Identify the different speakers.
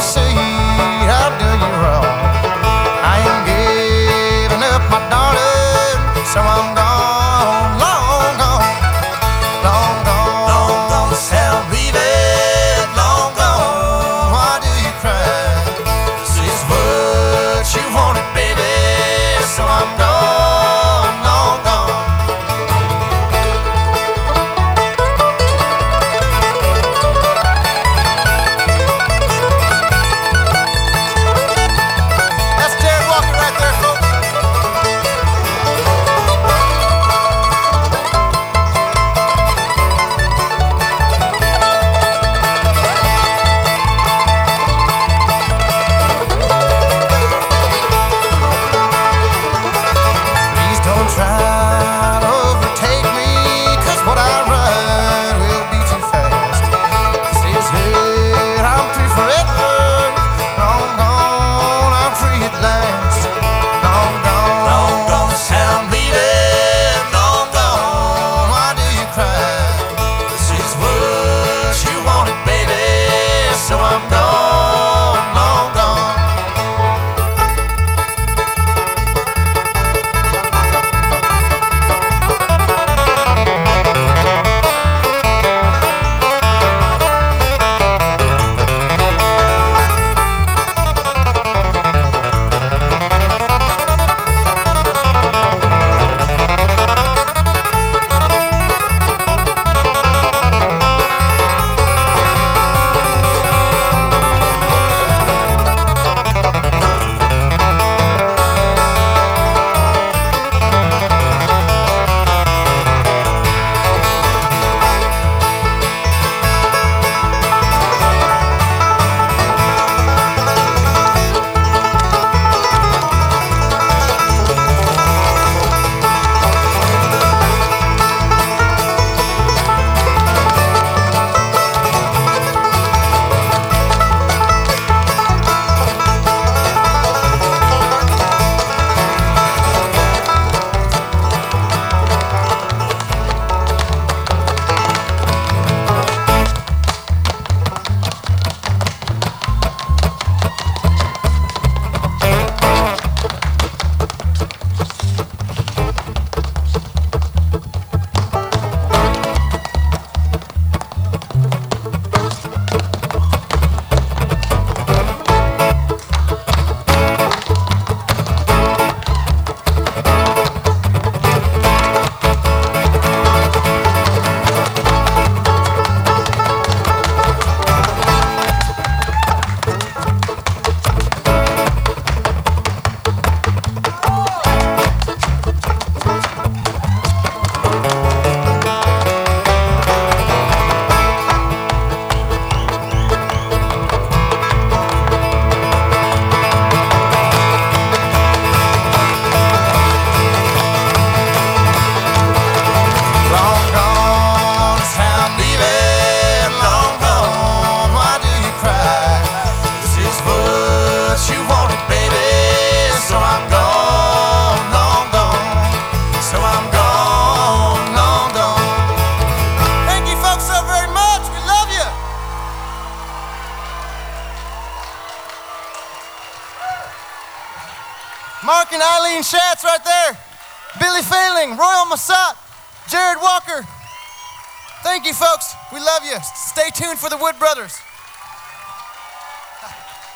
Speaker 1: see I've done you wrong. I ain't giving up my darling, so I'm gone, long gone, long gone. Long gone, Sam, leave it, long gone. Why do you cry? This is what you wanted, baby, so I'm gone, long gone. That's Jared Walker right there, folks. Please don't try to overtake me, 'cause what I ride will be too fast. This is it, I'm free forever. Long gone, I'm free at last. Long gone, sound leaving. Long gone, why do you cry? This is what you wanted, baby, so I'm gone, long gone. Long gone, sound leaving. Long gone, why do you cry? This is what you wanted, baby, so I'm gone, long gone, so I'm gone, long gone. Thank you folks so very much, we love you. Mark and Eileen Schatz right there. Billy Failing, Royal Massat, Jared Walker. Thank you, folks. We love you. Stay tuned for the Wood Brothers.